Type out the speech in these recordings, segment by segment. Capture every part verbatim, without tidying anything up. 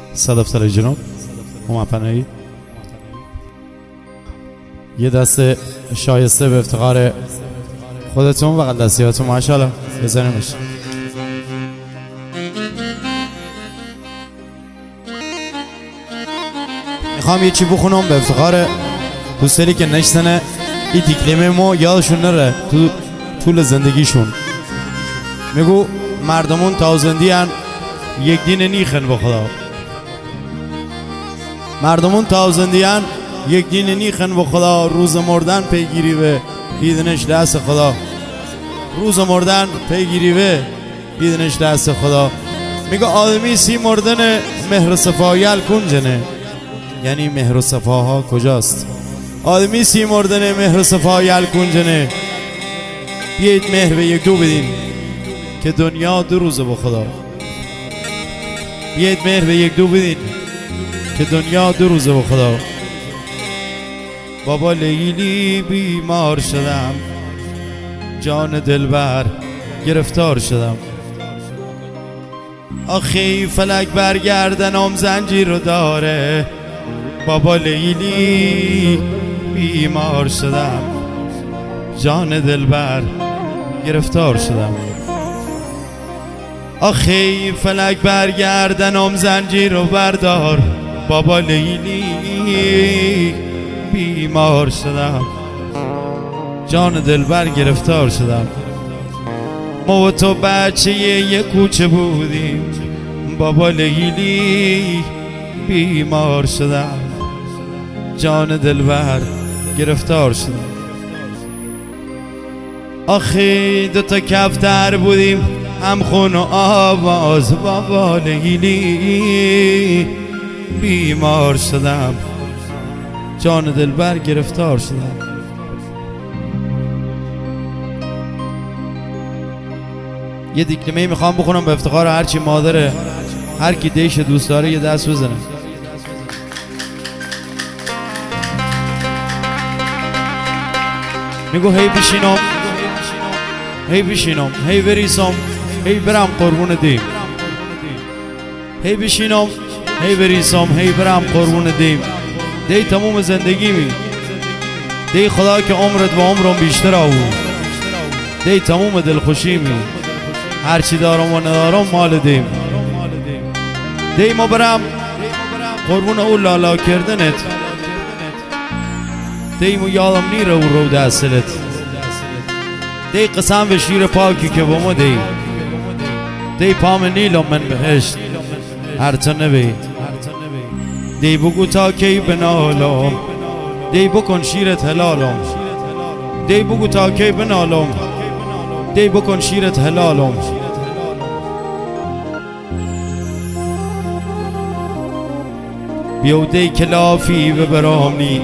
صدفتر جنوب اومپنایی یه دست شایسته به افتخار خودتون و قدسیاتون ماشاءالله بزنیمش. میخوام یه چی بخونم به افتخار دوستانی که نشتنه این دیکلیمه ما یادشون نره تو طول زندگیشون. میگو مردمون تازندی هن یک دین نیخن با خدا. مردمون تازندی هن یک دین نیخن با خدا. روز مردن پیگیری به بیدنش دست خدا. روز مردن پیگیری به بیدنش دست خدا. میگه آدمی سی مردن مهر صفایل کنجنه. یعنی مهر و صفاها کجاست؟ آدمی سی مردن مهر و صفایل کنجنه. بیایید مهر به یک دو بدین که دنیا دو روزه با خدا. بیایید مهر به یک دو بدین که دنیا دو روزه با خدا. بابا لیلی بیمار شدم، جان دلبر گرفتار شدم. آخی فلک برگردنم زنجیر رو داره. بابا لیلی بیمار شدم، جان دلبر گرفتار شدم. آخی فلک برگردنم زنجیر رو بردار. بابا لیلی بیمار شدم، جان دلبر گرفتار شدم. ما و تو بچه یه کوچه بودیم. بابا لیلی بیمار شدم، جان دلبر گرفتار شدم. آخی دوتا کفتر بودیم هم خون و آواز. بابا لیلی بیمار شدم، جان دلبر گرفتار شدم. یه دیکلمه میخوام بخونم به افتخار هرچی مادره هر کی دیش دوست داره یه دست بزنه. میگو هی بشینم هی بشینم هی بریسم هی برم قربون دیم. هی بشینم هی بریسم هی برم قربون دیم. دی تموم زندگی می دی خدا که عمرت و عمرم بیشتر آو. دی تموم دلخوشی می هرچی دارم و ندارم مال دیم. دی ما برم قربون او لالا کردنت. دی مو یادم نیره و رو دستلت. دی قسم به شیر پاکی که با ما دی دی پام نیلم من بهشت هر تا نبی. دی بگو تا کی بنالم. دی بکن شیرت حلالم. دی بگو تا کی بنالم. دی بکن شیرت حلالم. بیو دی کلافی و برامنی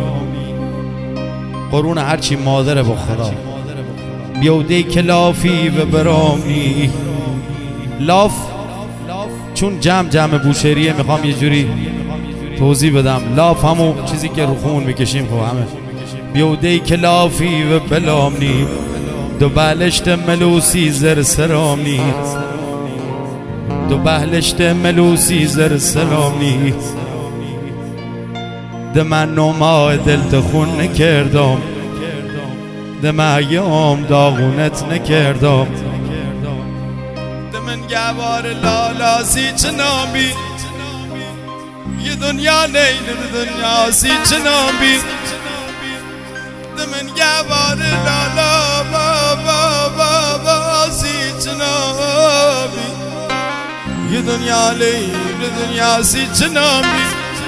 قرون هرچی مادره با خدا. بیو دی کلافی و برامنی. لاف چون جمع جمع بوشهریه میخوام یه جوری توضیح بدم. لاف همون چیزی که رو خون میکشیم خب همه. بیو دی کلافی و بلامنی دو بهلشت ملوسی زر سرامنی. دو بهلشت ملوسی زر سرامنی. ده من نما دلت خون نکردم. ده معیام داغونت نکردم. ده من گوار لالاسی چنابی. یه دنیا لیل دنیا سی چنابی. ده من گوار لالا بابا بابا سی چنابی. یه دنیا لیل دنیا سی چنابی.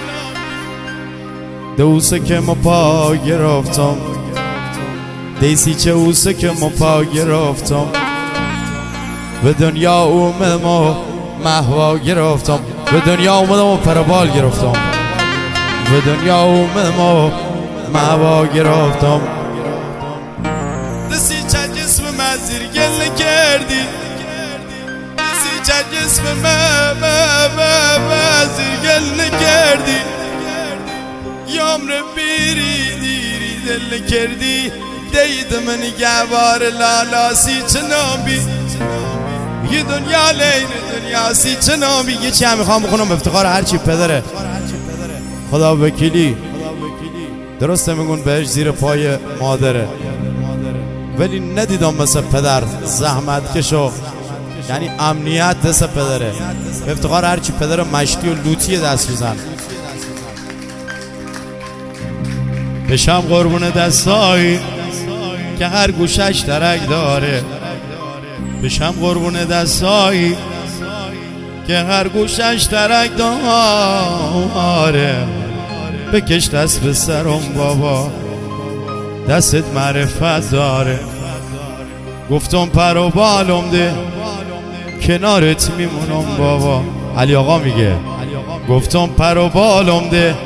دوسه که ما پا گرفتم. دیسی چه اوسه که ما پا گرفتم. به دنیا اومدم و محوا گرفتم. به دنیا اومدم و پربال گرفتم. به دنیا اومدم و محوا گرفتم. دسی چه جسم من زیرگل نکردی. دسی چه جسم من زیرگل نکردی. یامر بیری دیری دل کردی. دید من گوار لالا سی چنابی. یه دنیا لیل الیاسی جنابی یه چی هم میخوام بخونم افتخار هرچی پدره. خدا وکیلی درسته میگون بهش زیر پای مادره، ولی ندیدم مثل پدر زحمت کشو، یعنی امنیت دست پدره. افتخار هرچی پدر مشتی و لوتی دست بزن. بشم قربون دستایی که هر گوشش درک داره، بشم قربون دستایی که هر گوشش درک داره. بکش دست به سرم بابا، دستت معرفت داره. گفتم پر و بالم ده کنارت میمونم بابا. علی آقا میگه گفتم پر و بالم ده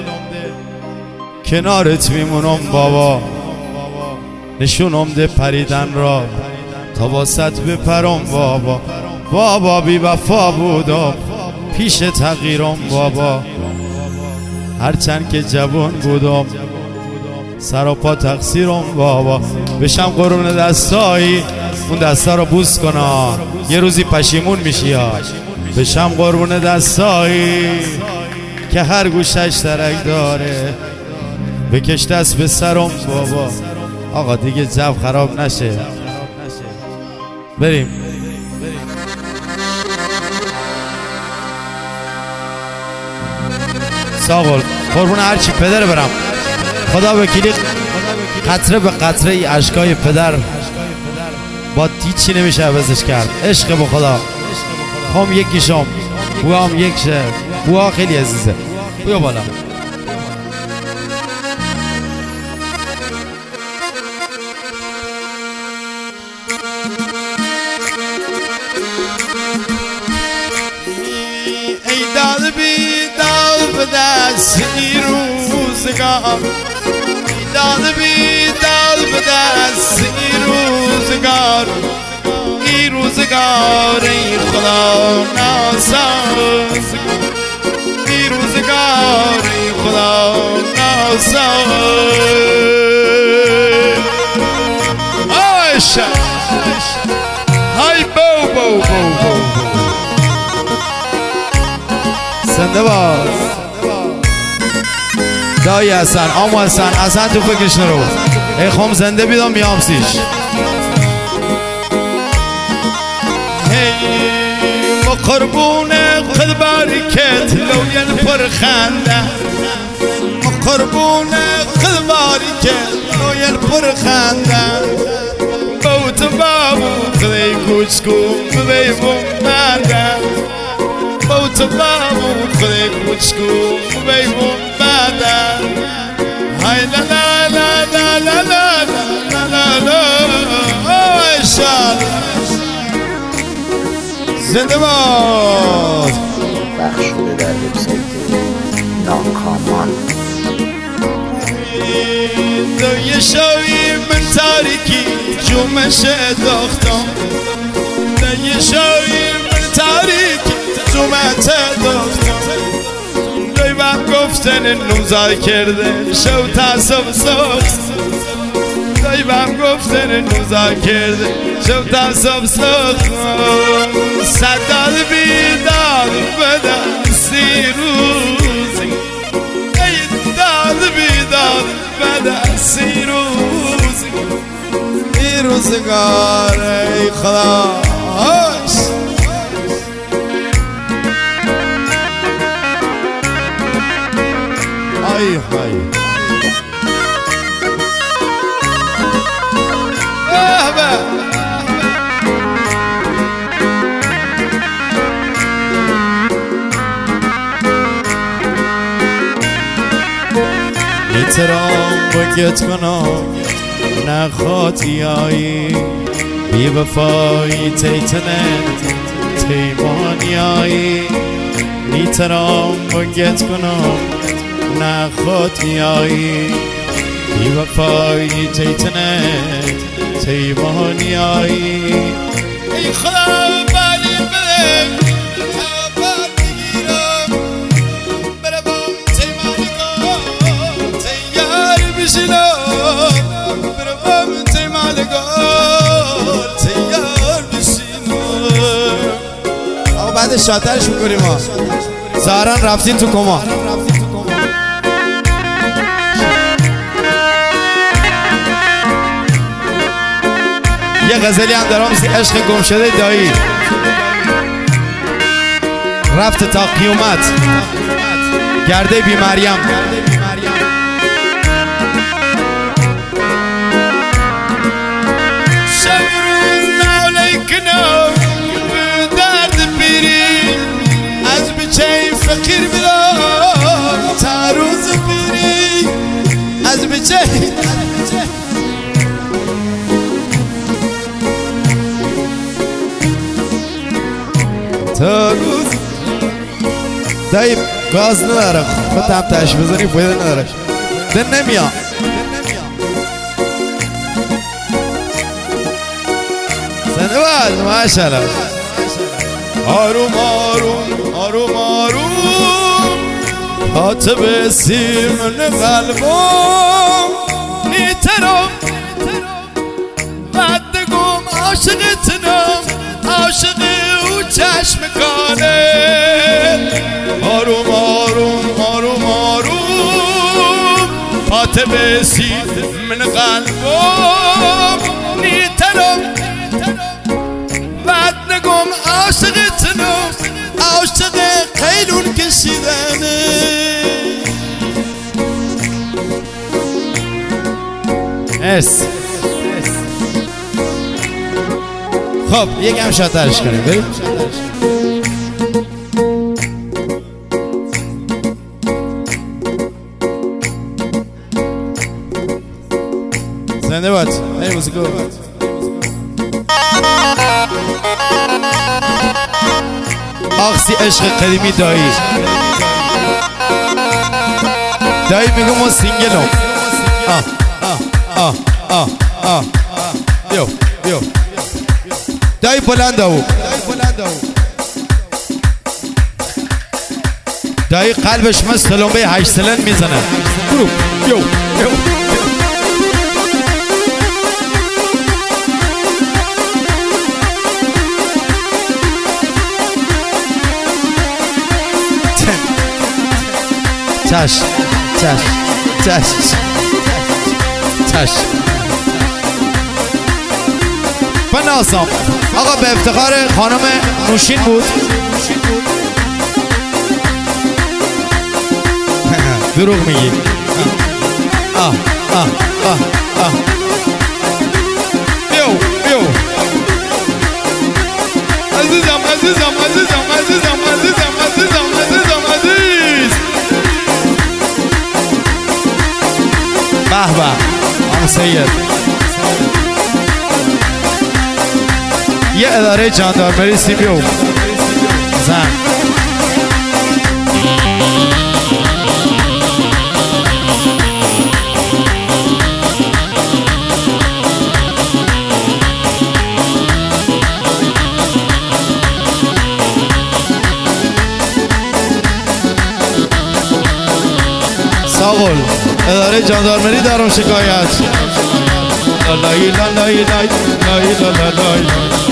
کنارت میمونم بابا. نشونم ده پریدن را تا واسط بپرم بابا. بابا بی وفا بودم پیش تغییرم بابا. هرچند که جوان بودم سر و پا تقصیرم بابا. بشم قرون دستایی اون دستا رو بوس کنا، یه روزی پشیمون میشی یا. بشم قربون دستایی که هر گوشش ترک داره. بکش دست به سرم بابا. آقا دیگه جو خراب نشه، بریم. ساقل قربون هرچی پدر برم. خدا وکیلی قطره به قطره ای اشکای پدر با هیچی نمیشه عوضش کرد. عشق به خدا. هم یکیشم، بوا هم یک شه. بوا خیلی عزیزه. بیا بالا. ای داد بی داد به دستی روزگار، ای داد بی داد به دستی روزگار. ای روزگار ای خدا ناساز، ای روزگار ای خدا ناساز. آیشه های بو بو بو بو زنده باز. دایی حسن آمو حسن حسن تو فکرش نرو. ای خم زنده بیدم میام سیش. ما قربون قد باریکت لوین پر خنده، ما قربون قد باریکت لوین پر خنده. بوت بابو قدی کوچکو بیبون مرده، بوت بابو قدی کوچکو بیبون مرده. های لا لا لا لا لا لا لا لا لا. زنده باد. بخش شده در وبسایت ناکامان. دوی شوی من تاریکی جومش دختم، دوی شوی من تاریکی جومت دختم. دوی بهم گفتن نوزا کرده شو تصف سخت، دوی بهم گفتن نوزا کرده شو تصف سخت. صدال بیدار بدن سی روزی، ای داد بیدار بدن سی روزی. ای روزگار ای خدا ای های احترام بگت کنم نخواتی آیی، بی وفایی تیتنت تیمانی آیی. احترام بگت کنم نخواتی آیی، بی وفایی تیتنت تیمانی آیی. ای خدا بلی بله شاترش میکنیم ما ظاهرا رفتین تو کما. یه غزلی هم دارم مثل عشق گم شده دایی رفت تا قیامت گرده بی مریم. شب روز ناله کنم به درد بیری از بچه فقیر بیرم تا روز بیری از بچه تا روز دایی گاز نداره خود هم تش بزنی فایده نداره دن نمیاد زنده باز ماشاءالله. آروم آروم آروم آروم حاطب سیمن قلبم نیترم بدگم عاشقتنم عاشق او چشم کانه. آروم آروم آروم آروم حاطب سیمن قلبم نیترم بدگم عاشقتنم عاشق قیلون کشیدنه. اس خب یکم شاترش کنیم بریم. زنده باد بریم موسیقی آخسی عشق قدیمی دایی دایی میگم ما سینگلم. آه آه آه آه آه بیو بیو دایی بلند او دایی قلبش مثل تلمبه هشت سلند میزنه. برو یو یو چش چش چش چش بناسم آقا به افتخار خانم نوشین بود. دروغ میگی. آه آه آه آه بیو بیو عزیزم عزیزم عزیزم عزیزم عزیزم عزیزم عزیزم عزیز به به آم سید یه اداره جاندارمری سیمیو زن ساغل اداره جاندارمری دارم شکایت. لالای لالای لای لای لالای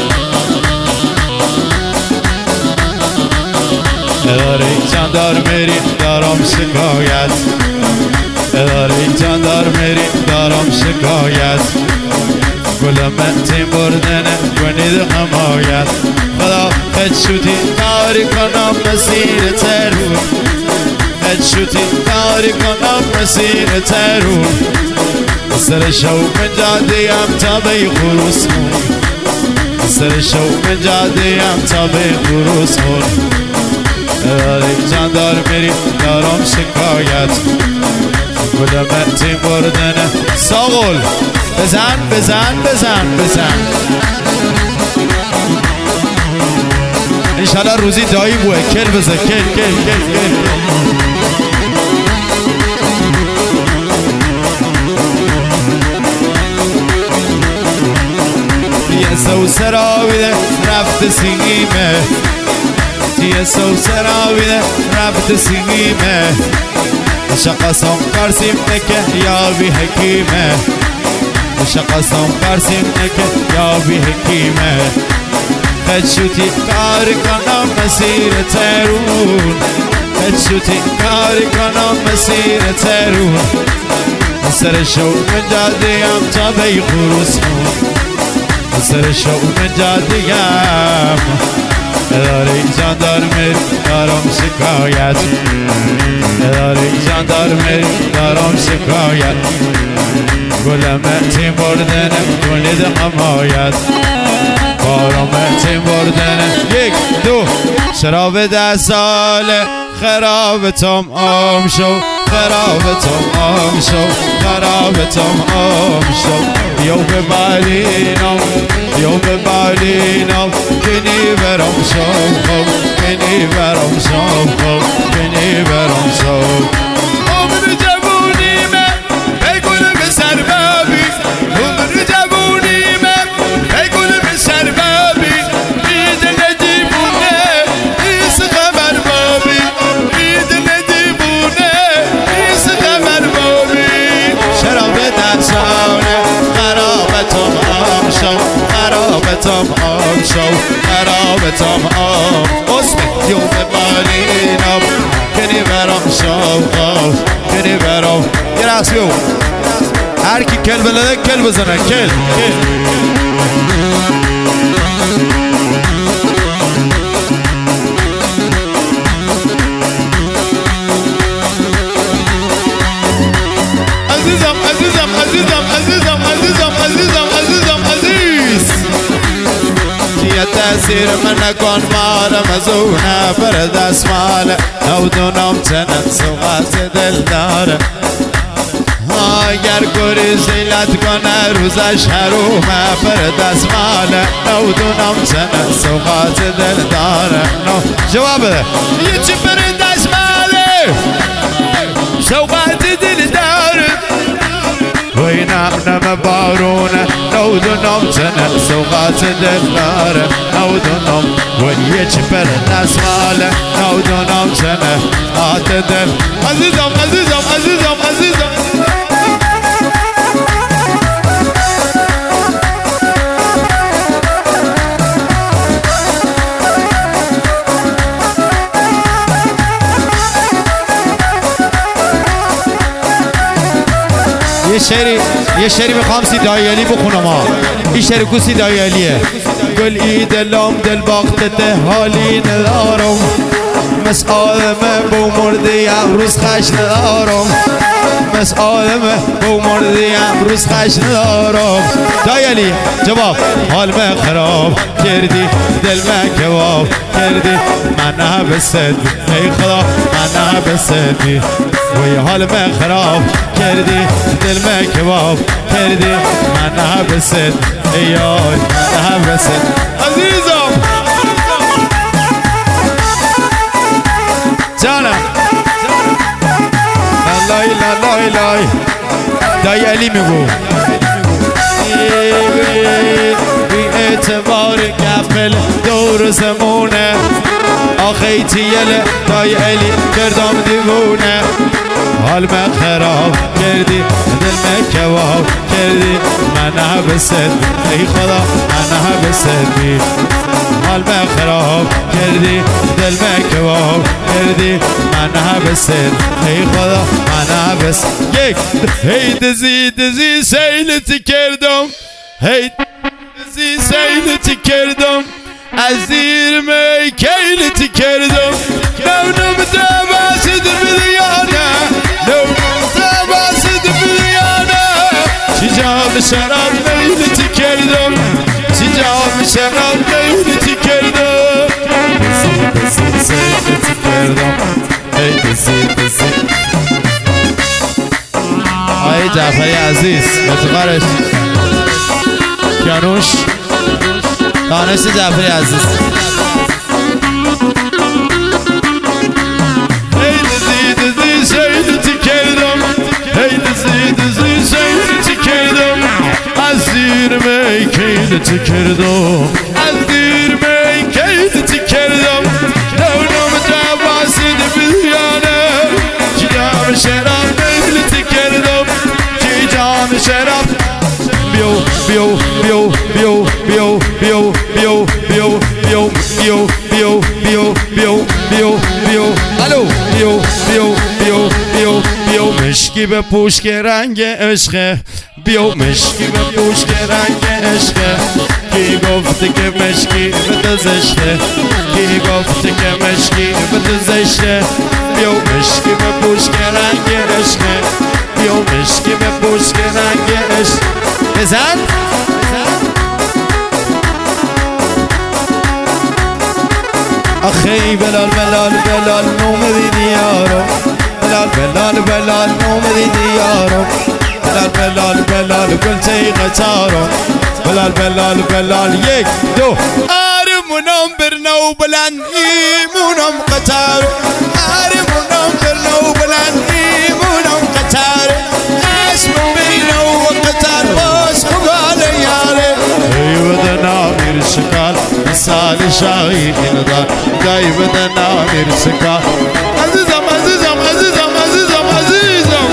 اداره جاندارمری دارم شکایت. اداره جاندارمری دارم شکایت. گلم تیم بردنه کنید حمایت. خدا خد شدی کاری کنم مسیر ترور خد شدی کاری کنم مسیر ترور سر شوق جاده ام تا به خروس خون سر شوق جاده ام تا به خروس خون اداره جاندارمری دارم شکایت. گلم تیم بردنه ساغل بزن بزن بزن بزن انشالله روزی دایی بوه کل بزن کل کل کل کل یه سو سراویده رفت سینیمه یه سو سراویده رفت سینیمه شقصم قرسیم نکه یا بی حکیمه شقصم قرسیم نکه یا بی حکیمه خدشوتی کار کنم مسیر ترون خدشوتی کار کنم مسیر ترون سر شوق جادیم تا بی خروس سر شوق جادیم اداره جاندارمری دارم شکایت اداره جاندارمری دارم شکایت گلم تیم بردنم گلید حمایت بارم تیم بردنم یک دو شراب ده ساله خرابتم آم شو خرابتم آم شو خرابتم آم شو یو ببالینم یو ببالینم کنی برم شو کنی برم شو کنی برم شو عمر جوونیمه بگل به سر بابی عمر جوونیمه بگل به سر بابی عید ندیبونه ایس خبر بابی عید ندیبونه ایس خبر بابی شراب درسانه خرابتم آم شو خرابتم آم شو خرابتم آم اسم یوم بالینم کنی برام شو کنی برام یه رقص بیو هر کی کل بلده کل بزنه کل کل عزیزم عزیزم عزیزم عزیزم عزیزم عزیزم عزیزم عزیز یه تأثیر من نکن مارم از اونه بر دست ماله نودونم چنن سوغات دل داره اگر گوری زیلت کنه روزش حرومه بر دست ماله نودونم چنن سوغات دل داره جواب بده یه چی بر دست ماله سوغات دل داره وی نم نم بارونه نودونم چنه سوغات دل داره نودونم وی یه چی پر نسماله نودونم چنه آت دل عزیزم عزیزم عزیزم عزیزم یه شعری یه شعری میخوام سیدای علی بخونم ها این شعر کو سیدای علیه گل ای دلم دل باختته حالی ندارم مثل آدمه بو مردی امروز خش ندارم مثل آدمه بو مردی امروز خش ندارم دای علی جواب حال من خراب کردی دل من کباب کردی من نبست ای خدا من نبستی وی حال من خراب کردی دل من کباب کردی من نبست ای یای من نبست عزیزم جانم لای لای لای دای علی میگو بی اعتبار گفل دور زمونه آخی تیل دای علی کردم دیوونه حال من خراب کردی دل من کباب کردی من نبست ای خدا من نبست حال من خراب کردی دل من کباب کردی من نبست ای خدا من نبست یک هی دزی دزی سیلتی کردم هی دزی سیلتی کردم از زیر می کیلتی کردم نونم دبست بیانه نونم دبست بیانه چی جام شراب میلتی کردم چی جام شراب میلتی کردم دزی دزی سیلتی کردم هی دزی دزی آقای جعفری عزیز متقارش کیانوش دانش جعفری عزیز هی دزی دزی سیلتی کردم هی دزی دزی سیلتی کردم از زیر می کیلتی کردم از زیر می کیلتی کردم دونم دبست بیانه چی جام شراب میلتی کردم چی جام شراب بیو بیو بیو بیو بیو بیو بیو بیو بیو بیو بیو بیو بیو مشکی به پوش که رنگ عشقه بیو مشکی به پوش که رنگ عشقه کی گفته که مشکی به تو زشته کی گفته که مشکی به تو زشته بیو مشکی به پوش که رنگ عشقه بیو مشکی به پوش که رنگ عشق بزن آخی بلال بلال بلال نومدی یارو بلال بلال بلال نومدی یارو بلال بلال بلال گلچه قطارو بلال بلال بلال یک دو آرمونم برنو بلند ایمونم قطارو آرمونم برنو بلند ایمونم قطارو اسم برنو قطار باش خبال یاره ای بدن آمیر شکال مثال شاهی دار دای بدن آمیر شکال عزیزم عزیزم عزیزم عزیزم عزیزم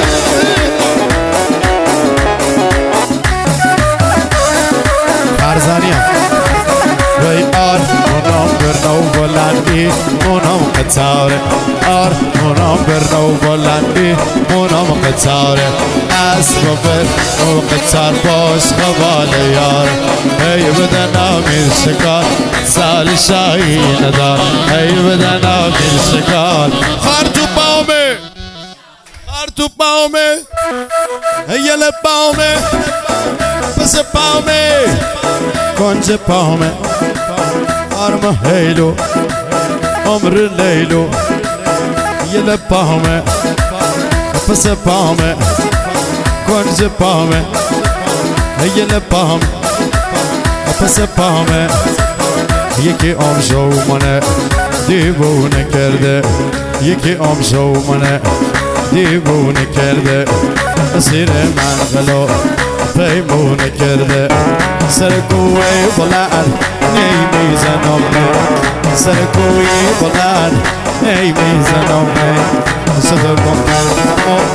فرزانیم وی آر منام برنو بلندی منام قطاره آر منام برنو بلندی منام قطاره اسب برنو قطار باش خبال یار ای بدن آمیر شکال سال شاهی ندار ای بدن آمیر شکال خار تو پاومه خار تو پاومه ایل پاومه پس پاومه کنج پاومه آرم هیلو عمر لیلو یل پاومه پس پاومه کنج پاومه یل پاومه پس پاومه یکی آمشو منه دیوونه کرده یکی آمشو منه دیوونه کرده اسیر من غلو پیمونه کرده سرکوی بلند نیمیزنم سرکوی بلند نیمیزنم شطر گم کردم و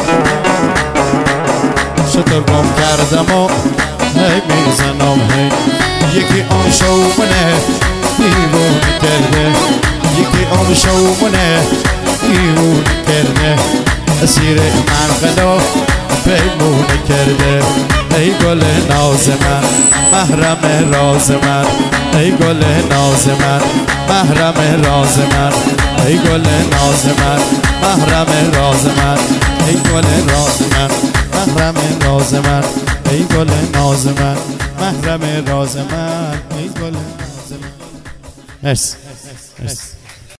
شطر گم کردم و نیمیزنم یکی آمشو منه دیوونه کرده یکی آمشو منه دیوونه کرده اسیر من غلو پیمونه کرده ای گل ناز من محرم راز من ای گل ناز من محرم راز من ای گل ناز من محرم راز من ای گل راز من محرم راز من ای گل ناز من محرم راز من ای گل ناز من مرسی مرسی